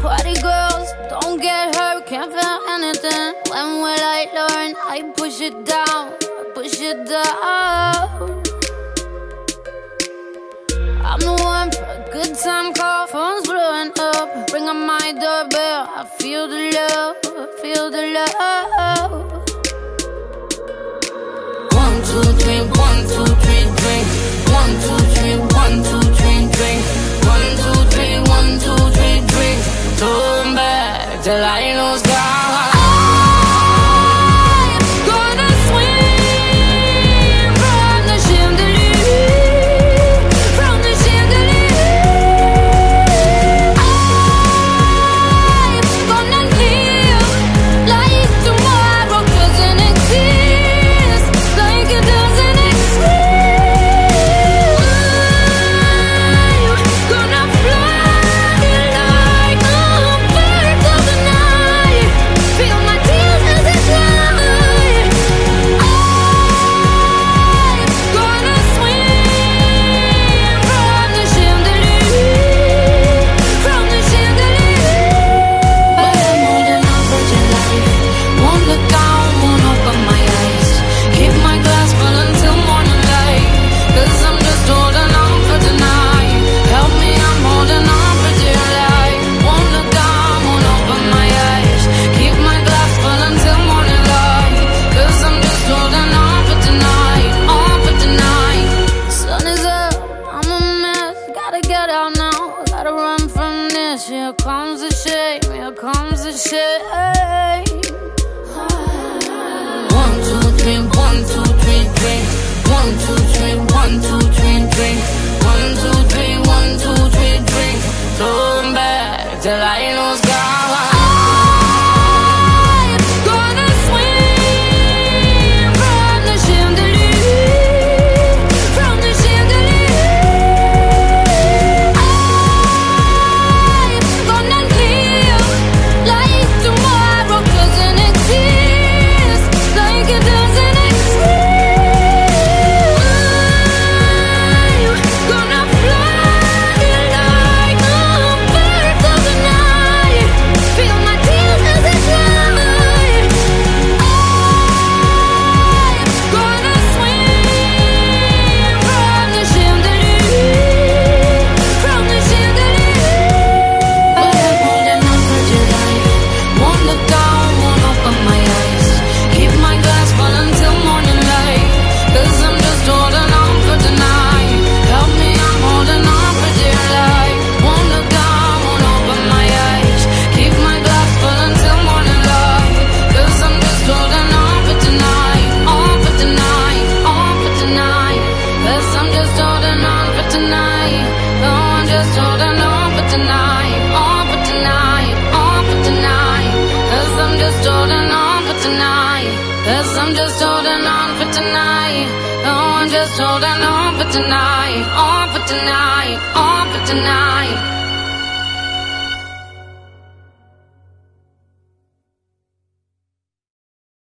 Party girls, don't get hurt, can't feel anything. When will I learn? I push it down, push it down. I'm the one for a good time call, phone's blowing up. Ring on my doorbell, I feel the love, I feel the love. 1, 2, 3, 1, 2, 3, drink. 1, 2, 3, 1, 2, 3, drink. 1, 2, 3, 1, 2, 3, drink. Turn back till I lose God. Here comes the shame, here comes the shame. 1, 2, 3, 1, 2, 3, drink. 1, 2, 3, 1, 2, 3, drink. 1, 2, 3, 1, 2, 3, drink. Turn back till I lose God. Cause I'm just holding on for tonight. Oh, I'm just holding on for tonight. On for tonight. On for tonight.